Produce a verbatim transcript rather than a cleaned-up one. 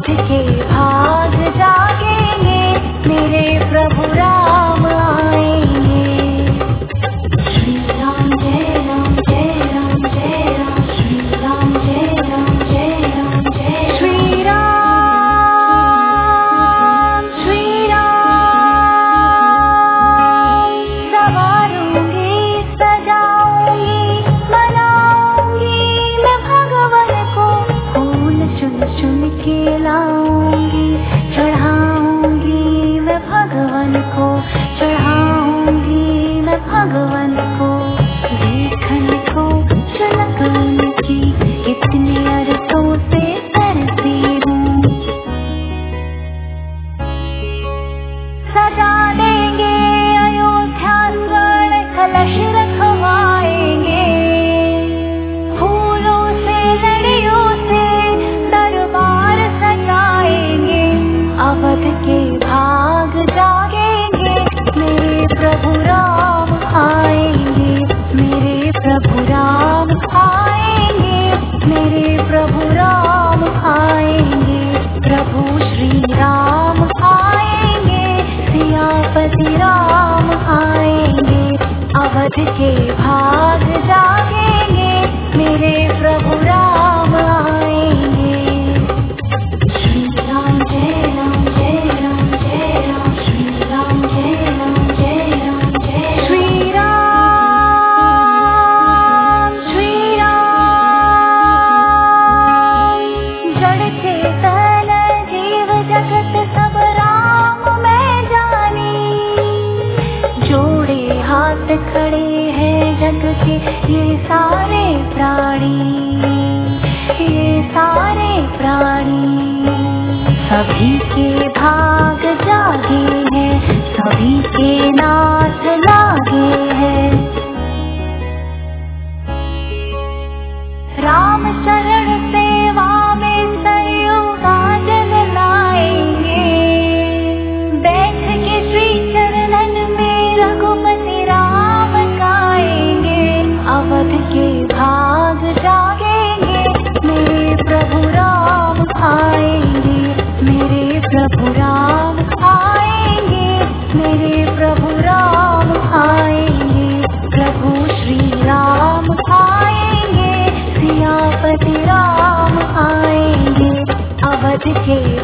अवध के भाग जागेंगे, मेरे प्रभु राम आएंगे। श्री राम जय राम जय राम जय राम, श्री राम जय राम जय राम जय श्री राम श्री राम। सवारूंगी सजाऊंगी मनाऊंगी मैं भगवान को, फूल चुन चुन के लाऊंगी चढ़ाऊंगी मैं भगवान को, चढ़ाऊंगी मैं भगवान को। देखन को झलक उनकी कितने अरसों से तरसी हूँ, सजा देंगे अयोध्या स्वर्ण कलश रखवाएंगे, फूलों से लड़ियों से दरबार सजाएंगे। अवध के भाग जागेंगे, मेरे प्रभु राम आएंगे, मेरे प्रभु राम आएंगे, मेरे प्रभु राम आएंगे। प्रभु श्री राम आएंगे, सियापति राम आएंगे। अवध के भाग जागेंगे, मेरे प्रभु राम आएंगे। श्री राम जय राम जय राम जय राम, श्री राम जय राम जय राम जय श्री राम श्री राम। जड़ चेतन जीव जगत सब राम मैं जानी, जोड़े हाथ खड़े हैं जग के ये सारे प्राणी, ये सारे प्राणी। सभी के भाग जागे हैं, सभी के नाथ लागे हैं। राम चरण सेवा में संयुगाजन लाएंगे, बैठ के श्री चरणन में रघुपति राम गाएंगे। अवध के भाग जागेंगे, मेरे प्रभु राम आएंगे, मेरे प्रभु राम आएंगे, मेरे प्रभु राम आएंगे। प्रभु श्री राम आएंगे, सियापति राम आएंगे। अवध के